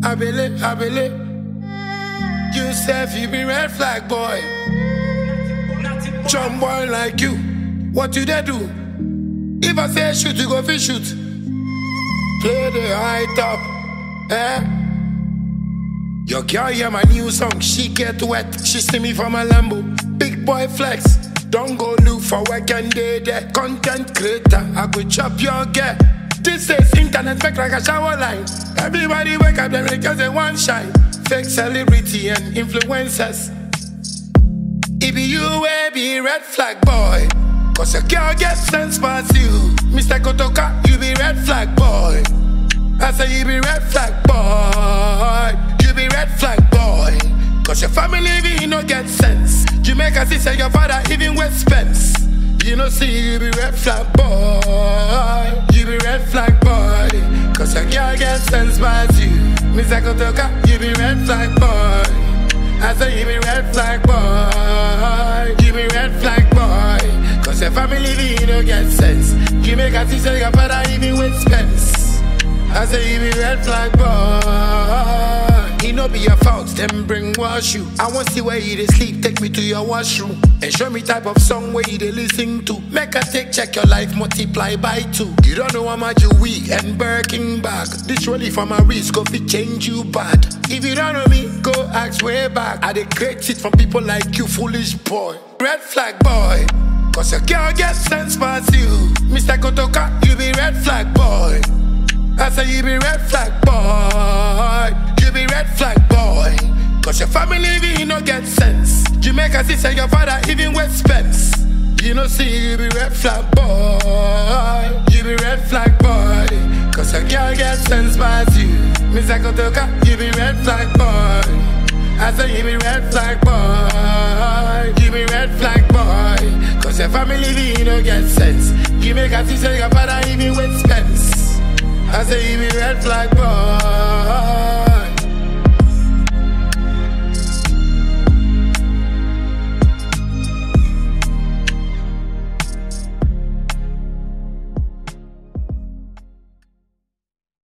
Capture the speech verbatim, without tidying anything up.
I believe, I believe. You said you be red flag boy. Jump boy like you. What do they do? If I say shoot, you go fish shoot. Play the high top, eh? Your girl hear my new song, she get wet. She see me from a Lambo, big boy flex. Don't go look for work and day there. Content creator, I go chop your girl. This is internet fake like a shower line. Everybody wake up every because they want shine. Fake celebrity and influencers. It be you, eh, be red flag boy. Cause your girl gets sense past you. Mister Kotoka, you be red flag boy. I say you be red flag boy. You be red flag boy. Cause your family you no get sense. Jamaica sister, your father even West Spence. You know see you be red flag boy. You be red flag boy. Cause your girl gets sense past you. Mister Kotoka, you be red flag boy. I say you be red flag boy. You be red flag boy. Cause your family you no get sense. Jamaica sister, your father even West Spence. I say you be red flag boy. It no be your fault, them bring wash you. I want see where you dey sleep, take me to your washroom. And show me type of song where you dey listen to. Make a take, check your life, multiply by two. You don't know how much you weak and Birkin bag. This really for my risk, go fit change you bad. If you don't know me, go ask way back. I dey create it from people like you, foolish boy. Red flag boy. Cause your girl gets sense past you. Mister Kotoka, you be red flag boy. I say you be red flag boy. You be red flag boy. Cause your family you no get sense. Jamaica sister, your father even West Spence. You know see you be red flag boy. You be red flag boy. Cause your girl get sense past you. Mister Kotoka, you be red flag boy. I say you be red flag boy. You be red flag boy. Cause your family you no get sense. Jamaica sister, your father even West Spence. I say you be red flag boy.